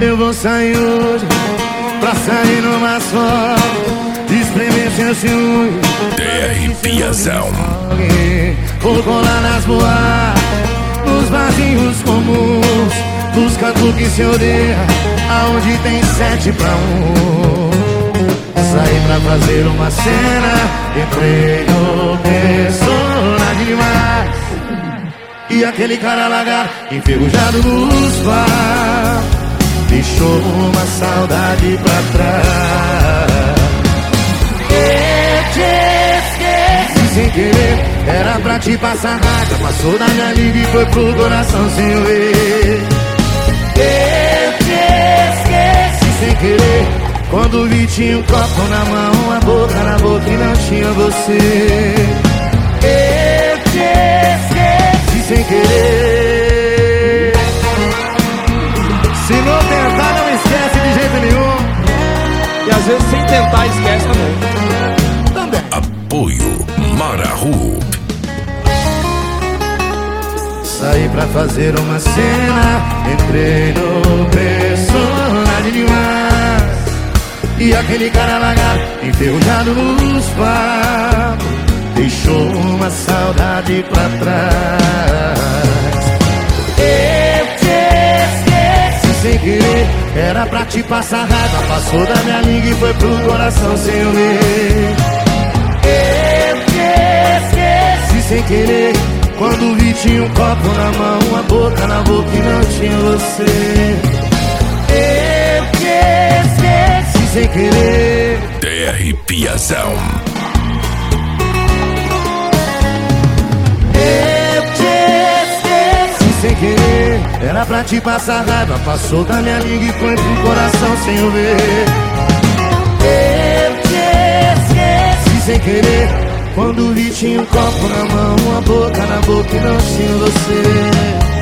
Eu vou sair hoje pra sair numa foto, espremer seu ciúme. DR Piazão. Vou colar nas boates, nos barzinhos comuns, nos cantos que se odeia, aonde tem 7 pra 1. Saí pra fazer uma cena, entrei no personagem demais. E aquele cara lagarto, enferrujado nos bar, deixou uma saudade pra trás. Eu te esqueci sem querer, era pra te passar raiva, passou da minha língua e foi pro coração sem eu ver. Eu te esqueci sem querer, quando vi tinha um copo na mão, uma boca na boca e não tinha você. Eu te esqueci sem querer. Se não tentar, não esquece de jeito nenhum. E às vezes sem tentar, esquece também. Apoio Marahu. Saí pra fazer uma cena, entrei no personagem demais. E aquele cara lagarto, enferrujado nos papos, deixou uma saudade pra trás. Eu te esqueci sem querer, era pra te passar raiva, passou da minha língua e foi pro coração sem eu ver. Eu te esqueci sem querer, quando vi tinha um copo na mão, uma boca na boca e não tinha você. Eu te esqueci sem querer. DR Piazão. Eu te esqueci sem querer, era pra te passar raiva, passou da minha língua e foi pro coração sem eu ver. Eu te esqueci sem querer, quando vi tinha um copo na mão, uma boca na boca e não tinha você.